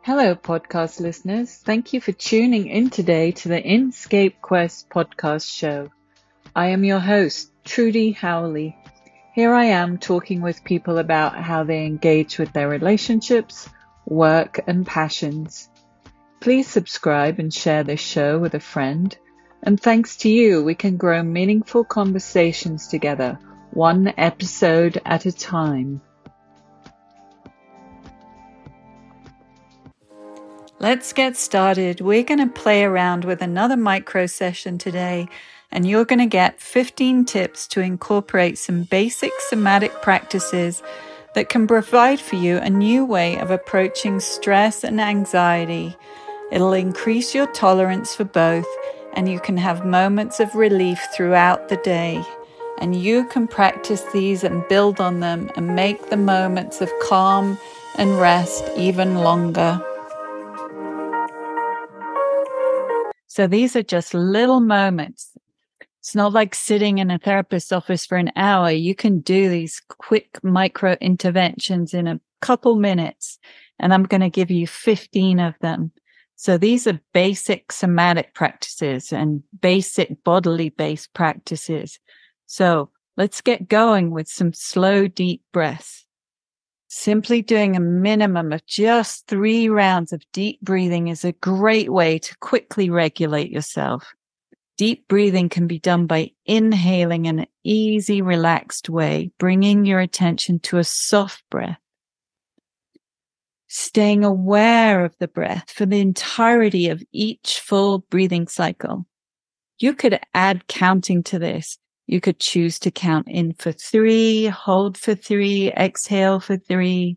Hello, podcast listeners. Thank you for tuning in today to the Inscape Quest podcast show. I am your host, Trudy Howley. Here I am talking with people about how they engage with their relationships, work, and passions. Please subscribe and share this show with a friend. And thanks to you, we can grow meaningful conversations together, one episode at a time. Let's get started. We're going to play around with another micro session today, and you're going to get 15 tips to incorporate some basic somatic practices that can provide for you a new way of approaching stress and anxiety. It'll increase your tolerance for both, and you can have moments of relief throughout the day. And you can practice these and build on them and make the moments of calm and rest even longer. So these are just little moments. It's not like sitting in a therapist's office for an hour. You can do these quick micro interventions in a couple minutes, and I'm going to give you 15 of them. So these are basic somatic practices and basic bodily based practices. So let's get going with some slow, deep breaths. Simply doing a minimum of just 3 rounds of deep breathing is a great way to quickly regulate yourself. Deep breathing can be done by inhaling in an easy, relaxed way, bringing your attention to a soft breath. Staying aware of the breath for the entirety of each full breathing cycle. You could add counting to this. You could choose to count in for 3, hold for 3, exhale for 3,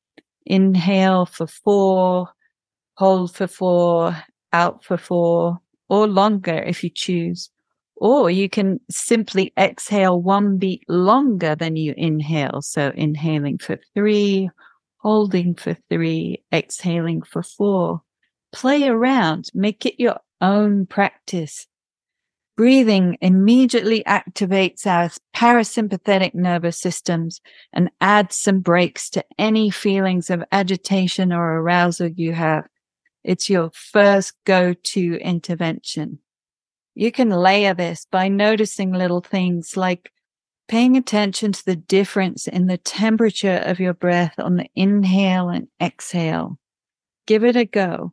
inhale for 4, hold for 4, out for 4, or longer if you choose. Or you can simply exhale 1 beat longer than you inhale. So inhaling for 3, holding for 3, exhaling for 4. Play around, make it your own practice. Breathing immediately activates our parasympathetic nervous systems and adds some breaks to any feelings of agitation or arousal you have. It's your first go-to intervention. You can layer this by noticing little things like paying attention to the difference in the temperature of your breath on the inhale and exhale. Give it a go.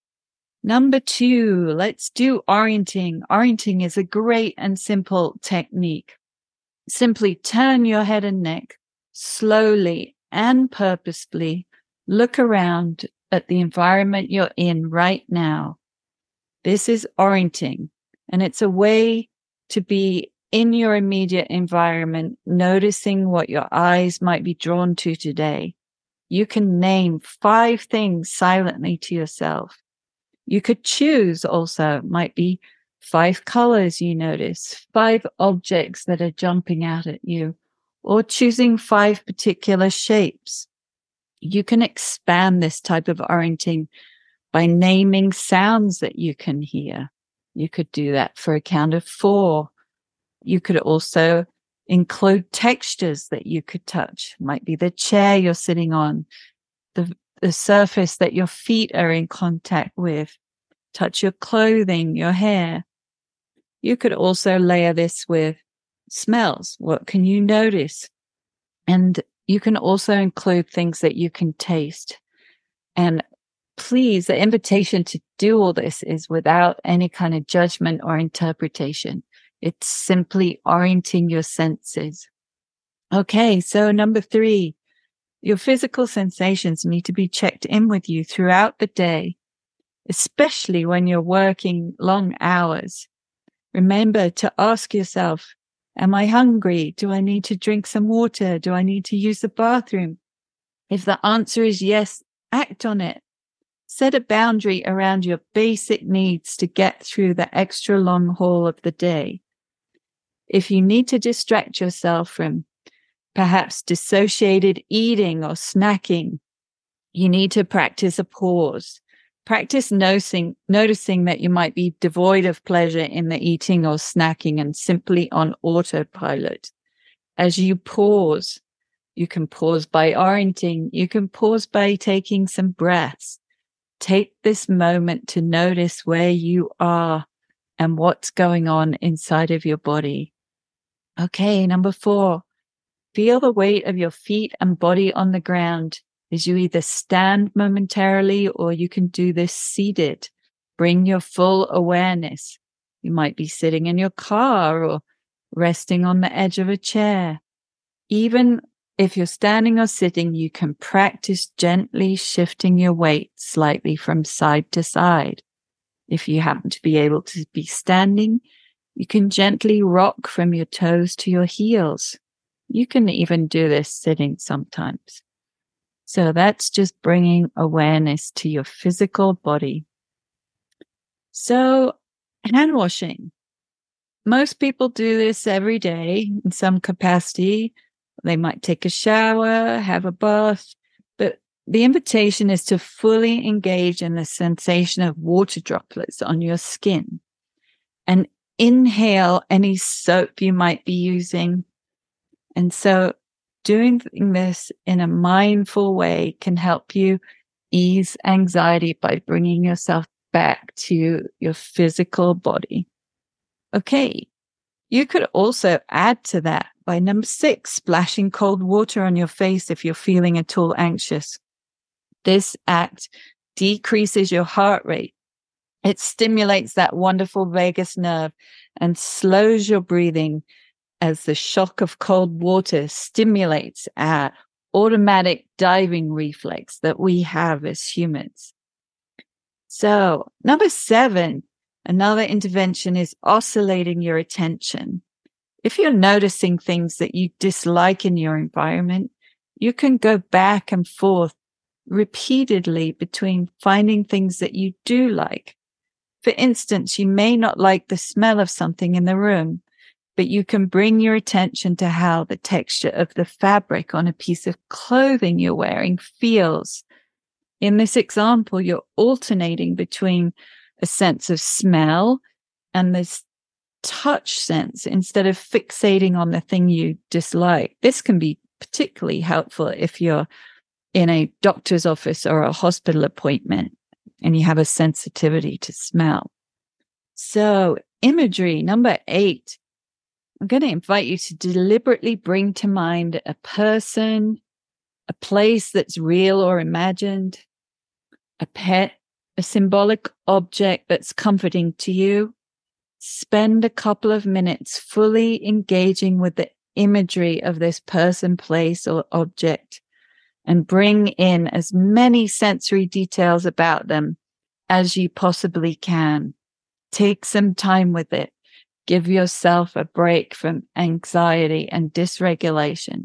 Number 2, let's do orienting. Orienting is a great and simple technique. Simply turn your head and neck slowly and purposefully. Look around at the environment you're in right now. This is orienting, and it's a way to be in your immediate environment, noticing what your eyes might be drawn to today. You can name 5 things silently to yourself. You could choose also, might be 5 colors you notice, 5 objects that are jumping out at you, or choosing 5 particular shapes. You can expand this type of orienting by naming sounds that you can hear. You could do that for a count of 4. You could also include textures that you could touch. Might be the chair you're sitting on, the surface that your feet are in contact with. Touch your clothing, your hair. You could also layer this with smells. What can you notice? And you can also include things that you can taste. And please, the invitation to do all this is without any kind of judgment or interpretation. It's simply orienting your senses. Okay, so number 3, your physical sensations need to be checked in with you throughout the day, especially when you're working long hours. Remember to ask yourself, am I hungry? Do I need to drink some water? Do I need to use the bathroom? If the answer is yes, act on it. Set a boundary around your basic needs to get through the extra long haul of the day. If you need to distract yourself from perhaps dissociated eating or snacking, you need to practice a pause. Practice noticing that you might be devoid of pleasure in the eating or snacking and simply on autopilot. As you pause, you can pause by orienting. You can pause by taking some breaths. Take this moment to notice where you are and what's going on inside of your body. Okay, number 4, feel the weight of your feet and body on the ground as you either stand momentarily or you can do this seated. Bring your full awareness. You might be sitting in your car or resting on the edge of a chair. Even if you're standing or sitting, you can practice gently shifting your weight slightly from side to side. If you happen to be able to be standing, you can gently rock from your toes to your heels. You can even do this sitting sometimes. So that's just bringing awareness to your physical body. So hand washing. Most people do this every day in some capacity. They might take a shower, have a bath, but the invitation is to fully engage in the sensation of water droplets on your skin and inhale any soap you might be using. And so doing this in a mindful way can help you ease anxiety by bringing yourself back to your physical body. Okay. You could also add to that by number 6, splashing cold water on your face if you're feeling at all anxious. This act decreases your heart rate. It stimulates that wonderful vagus nerve and slows your breathing as the shock of cold water stimulates our automatic diving reflex that we have as humans. So, number 7, another intervention is oscillating your attention. If you're noticing things that you dislike in your environment, you can go back and forth repeatedly between finding things that you do like. For instance, you may not like the smell of something in the room, but you can bring your attention to how the texture of the fabric on a piece of clothing you're wearing feels. In this example, you're alternating between a sense of smell and this touch sense instead of fixating on the thing you dislike. This can be particularly helpful if you're in a doctor's office or a hospital appointment and you have a sensitivity to smell. So, imagery, number 8. I'm going to invite you to deliberately bring to mind a person, a place that's real or imagined, a pet, a symbolic object that's comforting to you. Spend a couple of minutes fully engaging with the imagery of this person, place, or object, and bring in as many sensory details about them as you possibly can. Take some time with it. Give yourself a break from anxiety and dysregulation.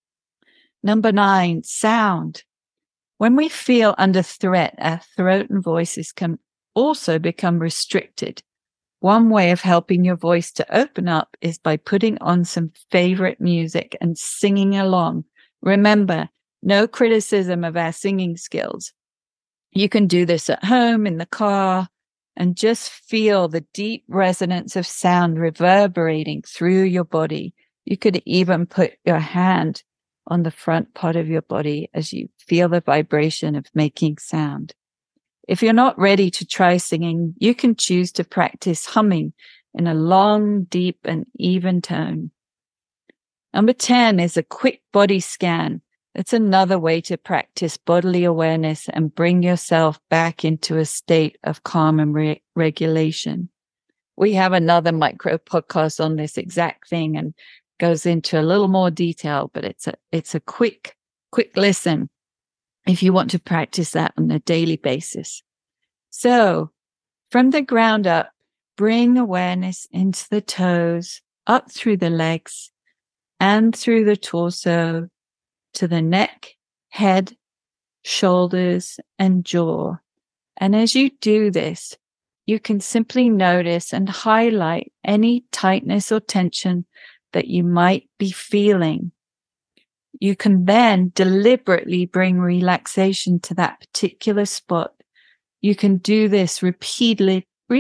Number 9, sound. When we feel under threat, our throat and voices can also become restricted. One way of helping your voice to open up is by putting on some favorite music and singing along. Remember, no criticism of our singing skills. You can do this at home, in the car, and just feel the deep resonance of sound reverberating through your body. You could even put your hand on the front part of your body as you feel the vibration of making sound. If you're not ready to try singing, you can choose to practice humming in a long, deep, and even tone. Number 10 is a quick body scan. It's another way to practice bodily awareness and bring yourself back into a state of calm and regulation. We have another micro podcast on this exact thing and goes into a little more detail, but it's a quick listen if you want to practice that on a daily basis. So from the ground up, bring awareness into the toes, up through the legs and through the torso, to the neck, head, shoulders, and jaw. And as you do this, you can simply notice and highlight any tightness or tension that you might be feeling. You can then deliberately bring relaxation to that particular spot. You can do this repeatedly,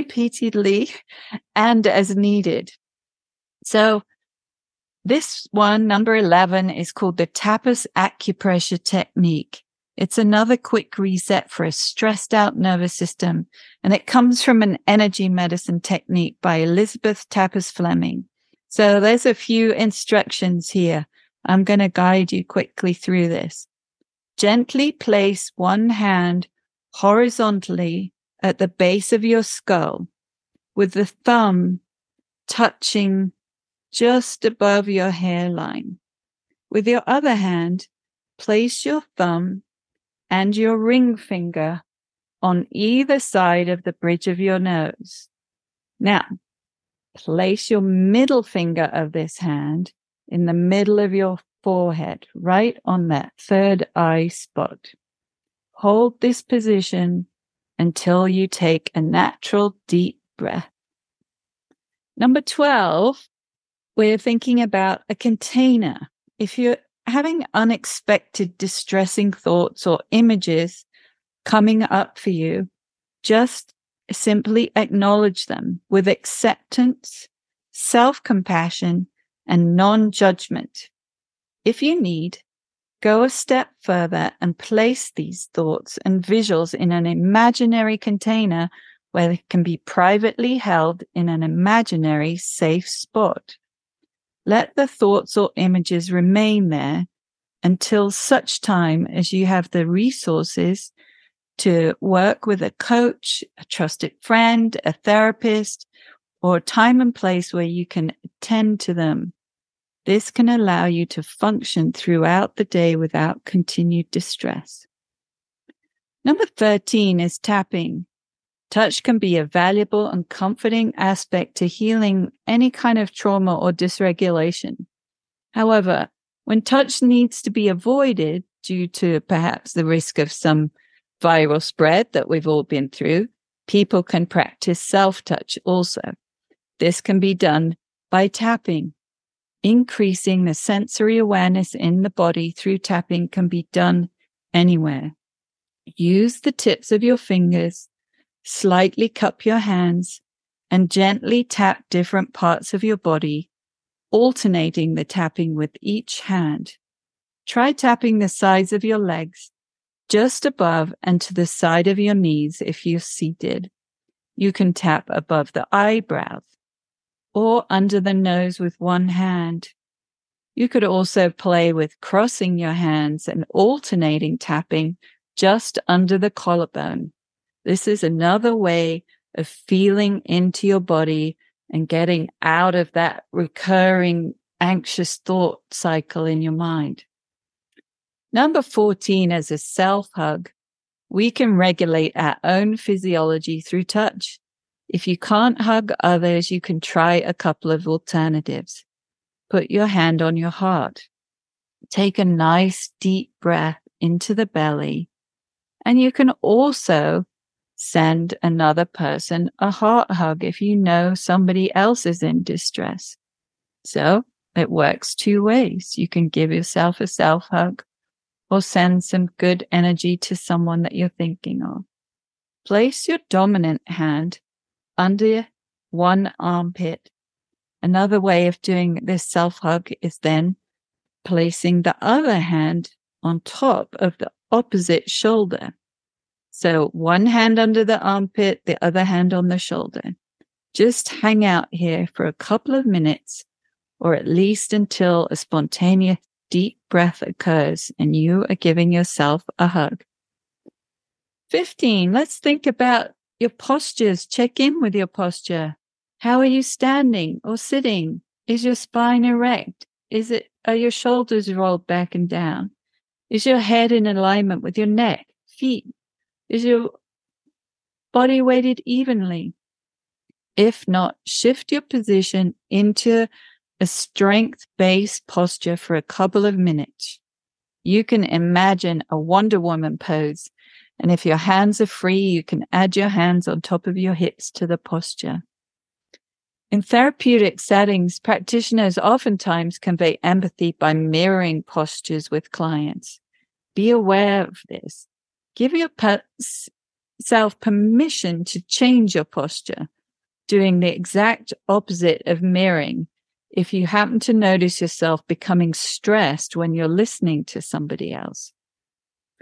and as needed. So, this one, number 11, is called the tapas acupressure technique. It's another quick reset for a stressed out nervous system. And it comes from an energy medicine technique by Elizabeth Tappers Fleming. So there's a few instructions here. I'm going to guide you quickly through this. Gently place one hand horizontally at the base of your skull, with the thumb touching just above your hairline. With your other hand, place your thumb and your ring finger on either side of the bridge of your nose. Now, place your middle finger of this hand in the middle of your forehead, right on that third eye spot. Hold this position until you take a natural deep breath. Number 12, we're thinking about a container. If you're having unexpected distressing thoughts or images coming up for you, just simply acknowledge them with acceptance, self-compassion, and non-judgment. If you need, go a step further and place these thoughts and visuals in an imaginary container where they can be privately held in an imaginary safe spot. Let the thoughts or images remain there until such time as you have the resources to work with a coach, a trusted friend, a therapist, or a time and place where you can attend to them. This can allow you to function throughout the day without continued distress. Number 13 is tapping. Touch can be a valuable and comforting aspect to healing any kind of trauma or dysregulation. However, when touch needs to be avoided due to perhaps the risk of some viral spread that we've all been through, people can practice self-touch also. This can be done by tapping. Increasing the sensory awareness in the body through tapping can be done anywhere. Use the tips of your fingers, slightly cup your hands, and gently tap different parts of your body, alternating the tapping with each hand. Try tapping the sides of your legs, just above and to the side of your knees if you're seated. You can tap above the eyebrows or under the nose with one hand. You could also play with crossing your hands and alternating tapping just under the collarbone. This is another way of feeling into your body and getting out of that recurring anxious thought cycle in your mind. Number 14 is a self-hug. We can regulate our own physiology through touch. If you can't hug others, you can try a couple of alternatives. Put your hand on your heart. Take a nice deep breath into the belly. And you can also send another person a heart hug if you know somebody else is in distress. So it works two ways. You can give yourself a self-hug or send some good energy to someone that you're thinking of. Place your dominant hand under one armpit. Another way of doing this self-hug is then placing the other hand on top of the opposite shoulder. So one hand under the armpit, the other hand on the shoulder. Just hang out here for a couple of minutes, or at least until a spontaneous deep breath occurs and you are giving yourself a hug. 15, let's think about your postures. Check in with your posture. How are you standing or sitting? Is your spine erect? Are your shoulders rolled back and down? Is your head in alignment with your neck, feet? Is your body weighted evenly? If not, shift your position into a strength-based posture for a couple of minutes. You can imagine a Wonder Woman pose. And if your hands are free, you can add your hands on top of your hips to the posture. In therapeutic settings, practitioners oftentimes convey empathy by mirroring postures with clients. Be aware of this. Give yourself permission to change your posture, doing the exact opposite of mirroring if you happen to notice yourself becoming stressed when you're listening to somebody else.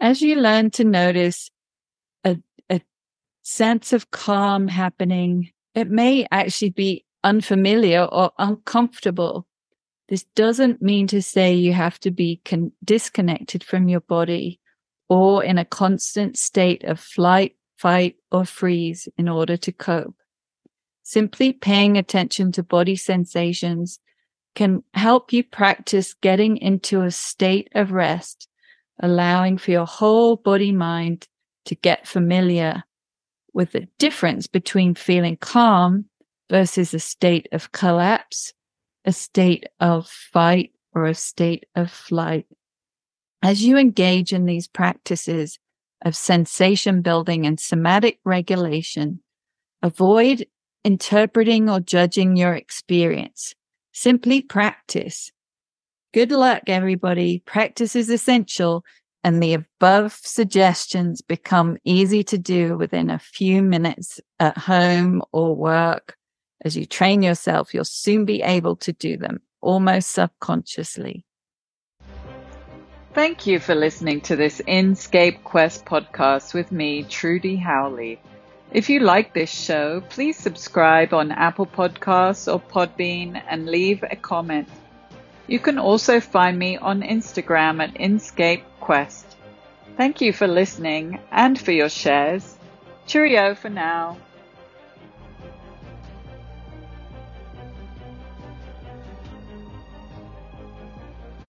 As you learn to notice a sense of calm happening, it may actually be unfamiliar or uncomfortable. This doesn't mean to say you have to be disconnected from your body or in a constant state of flight, fight, or freeze in order to cope. Simply paying attention to body sensations can help you practice getting into a state of rest, allowing for your whole body-mind to get familiar with the difference between feeling calm versus a state of collapse, a state of fight, or a state of flight. As you engage in these practices of sensation building and somatic regulation, avoid interpreting or judging your experience. Simply practice. Good luck, everybody. Practice is essential, and the above suggestions become easy to do within a few minutes at home or work. As you train yourself, you'll soon be able to do them almost subconsciously. Thank you for listening to this Inscape Quest podcast with me, Trudy Howley. If you like this show, please subscribe on Apple Podcasts or Podbean and leave a comment. You can also find me on Instagram at Inscape Quest. Thank you for listening and for your shares. Cheerio for now.